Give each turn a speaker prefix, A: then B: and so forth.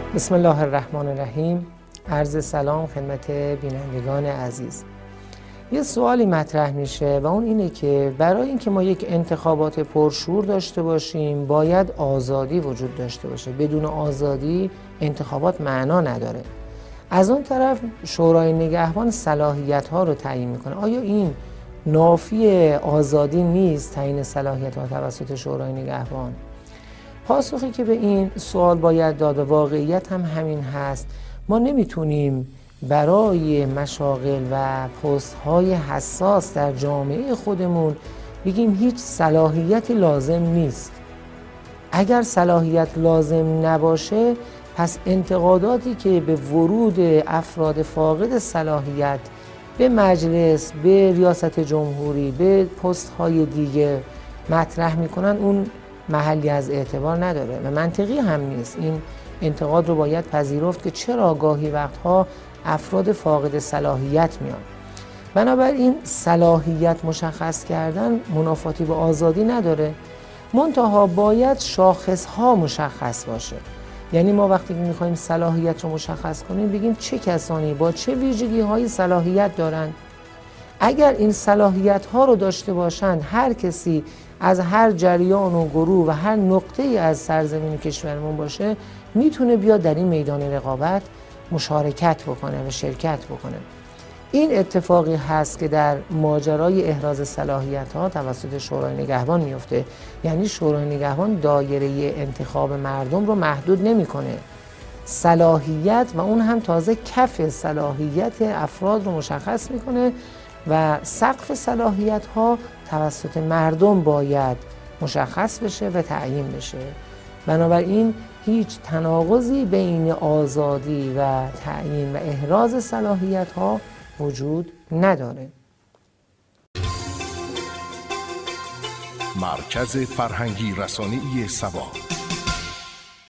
A: بسم الله الرحمن الرحیم. عرض سلام خدمت بینندگان عزیز. یه سوالی مطرح میشه و اون اینه که برای اینکه ما یک انتخابات پرشور داشته باشیم باید آزادی وجود داشته باشه. بدون آزادی انتخابات معنا نداره. از اون طرف شورای نگهبان صلاحیت ها رو تعیین میکنه. آیا این نافی آزادی نیست تعیین صلاحیت ها توسط شورای نگهبان؟ پاسخی که به این سوال باید داد و واقعیت هم همین هست. ما نمیتونیم برای مشاغل و پست‌های حساس در جامعه خودمون بگیم هیچ صلاحیتی لازم نیست. اگر صلاحیت لازم نباشه پس انتقاداتی که به ورود افراد فاقد صلاحیت به مجلس، به ریاست جمهوری، به پست‌های دیگه مطرح میکنن اون محلی از اعتبار نداره و منطقی هم نیست. این انتقاد رو باید پذیرفت که چرا گاهی وقتها افراد فاقد صلاحیت میان. بنابراین صلاحیت مشخص کردن منافاتی با آزادی نداره، منتها باید شاخصها مشخص باشه. یعنی ما وقتی که میخوایم صلاحیت رو مشخص کنیم بگیم چه کسانی با چه ویژگی هایی صلاحیت دارن. اگر این صلاحیت ها رو داشته باشند هر کسی از هر جریان و گروه و هر نقطه ای از سرزمین کشورمون باشه میتونه بیاد در این میدان رقابت مشارکت بکنه و شرکت بکنه. این اتفاقی هست که در ماجرای احراز صلاحیت ها توسط شورای نگهبان میفته. یعنی شورای نگهبان دایره انتخاب مردم رو محدود نمیکنه. صلاحیت و اون هم تازه کف صلاحیت افراد رو مشخص میکنه و سقف صلاحیت ها توسط مردم باید مشخص بشه و تعیین بشه. بنابراین هیچ تناقضی بین آزادی و تعیین و احراز صلاحیت ها وجود نداره.
B: مرکز فرهنگی رسانه‌ای سبا.